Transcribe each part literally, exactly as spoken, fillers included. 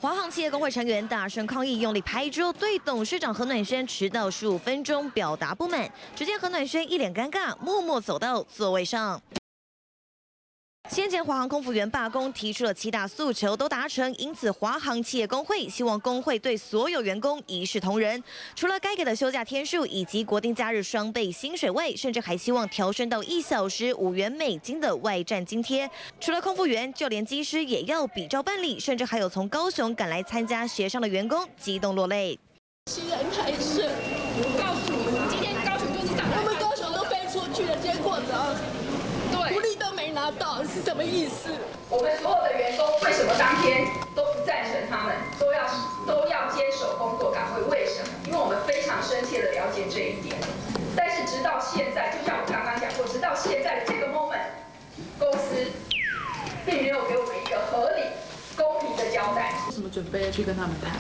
华航企业工会成员大声抗议，用力拍桌，对董事长何暖轩迟到十五分钟表达不满。只见何暖轩一脸尴尬，默默走到座位上。 先前华航空服员罢工提出了七大诉求都达成，因此华航企业工会希望工会对所有员工一视同仁，除了该给的休假天数以及国定假日双倍薪水外，甚至还希望调升到一小时五元美金的外站津贴。除了空服员，就连机师也要比照办理，甚至还有从高雄赶来参加协商的员工激动落泪。 新人还是我告诉你，今天高雄就是长，我们高雄都飞出去了，结果呢？ 福利都没拿到是什么意思？ 我们所有的员工为什么当天都不赞成他们都要都要坚守工作岗位？为什么？因为我们非常深切的了解这一点。但是直到现在，就像我刚刚讲过，直到现在这个 moment， 公司并没有给我们一个合理、公平的交代。 为什么准备去跟他们谈？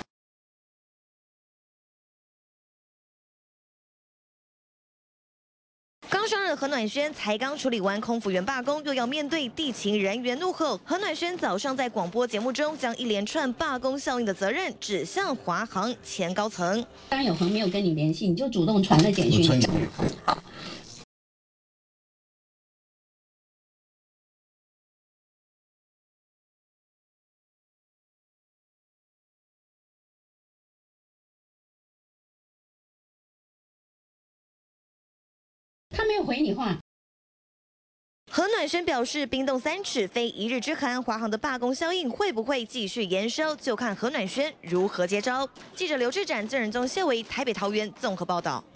刚上任的何暖轩才刚处理完空服员罢工，又要面对地勤人员怒吼。何暖轩早上在广播节目中将一连串罢工效应的责任指向华航前高层。 当有朋没有跟你联系，你就主动传了简讯。好。 他没有回你话。 何暖轩表示，冰冻三尺非一日之寒，华航的罢工效应会不会继续延烧，就看何暖轩如何接招。记者刘志展、郑仁宗、谢维台北桃园综合报道。